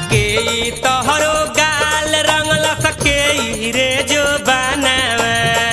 के तोहरो गाल रंगल सके रे जो बनावा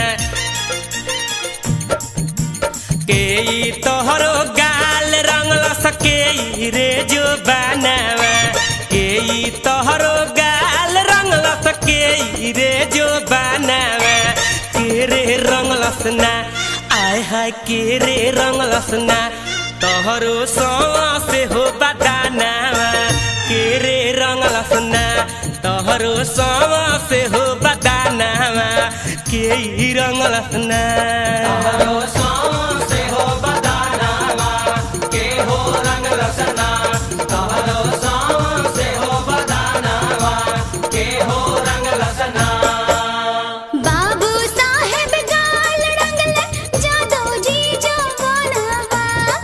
के तोहरो गाल रंगल सके रे जो बनावा के तोहरो गाल रंगल सके रे जो बनावा के रे रंगलस ना आय हाय के रे रंगलस ना तोहरो से हो बदानावा के रे रंगलस ना तोहरो से हो बदानावा के रंगलस ना तोहरो से हो बदानावा के हो रंगलस ना तोहरो से हो बदानावा के हो रंगलस ना बाबू साहेब गाल रंगले जादो जी जवानवा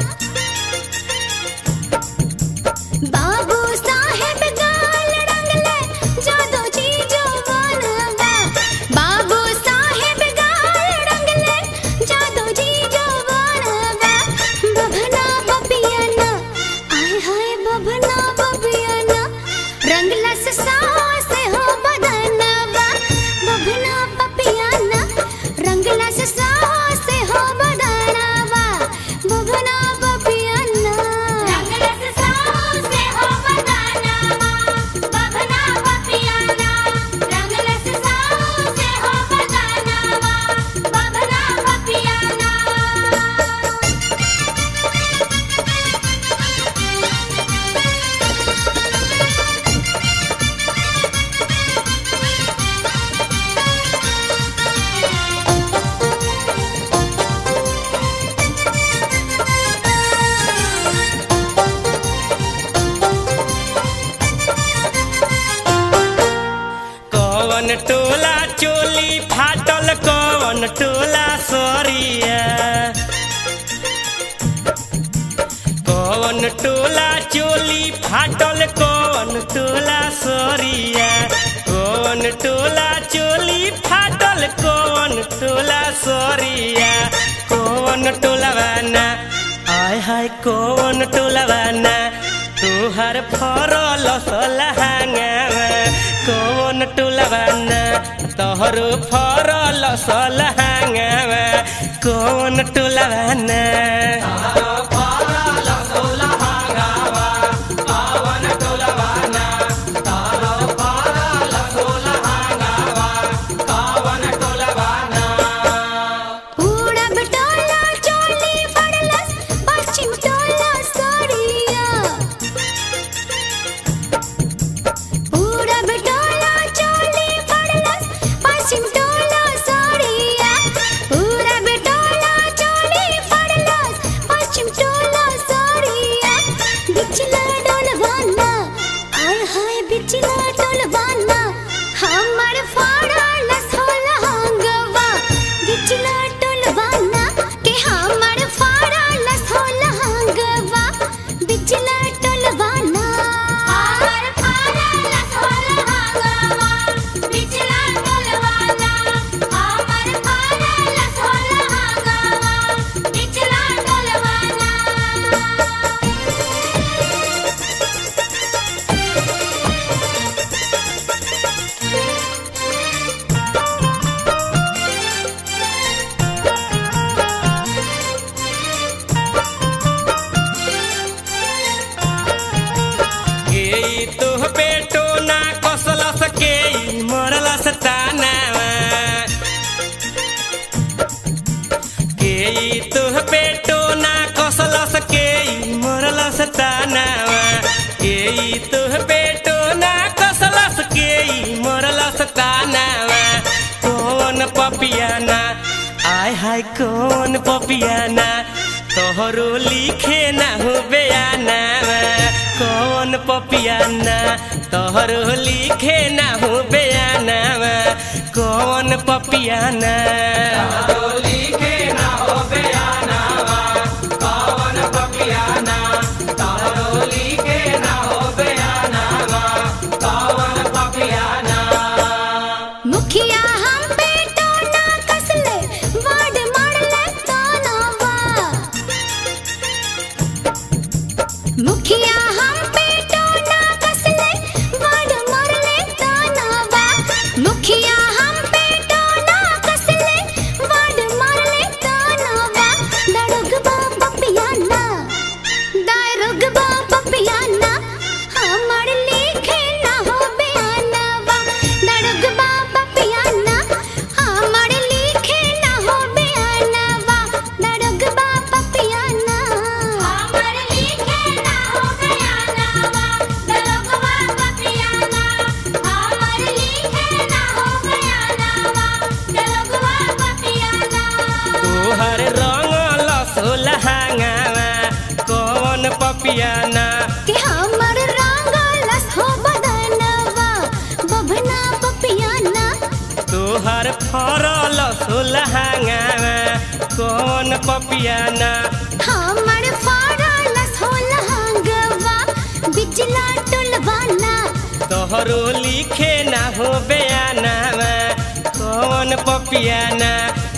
बाबू साहेब गाल रंगले जादो जी जवानवा बाबू साहेब गाल रंगले जादो जी जवानवा बभना बबियाना आय हाय बभना बबियाना रंगलस सास हो बदनवा बभना बबियाना रंगलस सास हो बदनवा बभना बबियाना रंगलस सास हो बदनवा बभना बबियाना रंगलस सास हो बदनवा बभना बबियाना कौन टोला चोली फाटल कौन टोला सरिया कौन टोला चोली फाटल कौन टोला सरिया कौन टोला चोली फाटल कौन टोला सरिया कौन टोला वाना आय हाय कौन टोला वाना तुहर फरल सलहांगावा कौन टोलवाना तोहरो फरल सलहांगावा कौन टोलवाना तोहरो फरल सलहांगावा कौन टोलवाना तोहरो फरल सलहांगावा कौन टोलवाना पूरब टोला चोली फड़लस पश्चिम टोला सरिया पूरब टोला चोली फड़लस पश्चिम टोला सरिया पूरब टोला चोली फड़लस पश्चिम टोला सरिया बिचला डोलवाना आय हाय बिचला डोलवाना हमर फड़लस होलहांगवा बिचला डोलवाना के हमर फड़लस होलहांगवा बिचला डोलवाना हमर फड़लस होलहांगवा बिचला डोलवाना हमर फड़लस होलहांगवा बिचला डोलवाना के तुह बेटो ना कसलस के मरलस तानावा के तुह बेटो ना कसलस के मरलस तानावा के तुह बेटो ना कसलस के मरलस तानावा कौन पपियाना आय हाय कौन पपियाना तोहरो लिखे ना हो बयानावा कौन पपियाना तोहरो लिखे ना हो बयानावा कौन पपियाना तोहरो लिखे ना हो बयानावा कौन पपियाना तोहरो लिखे ना हो बयानावा कौन पपियाना मुखिया हम बेटो ना कसले वाड मारले तानावा मुखिया हम बेटो ना कसले फरल सोलहांगावा कौन पपियाना हमर फरल सोलहांगवा बिजला टोलवाना तोहरो लिखे ना हो बयानावा कौन पपियाना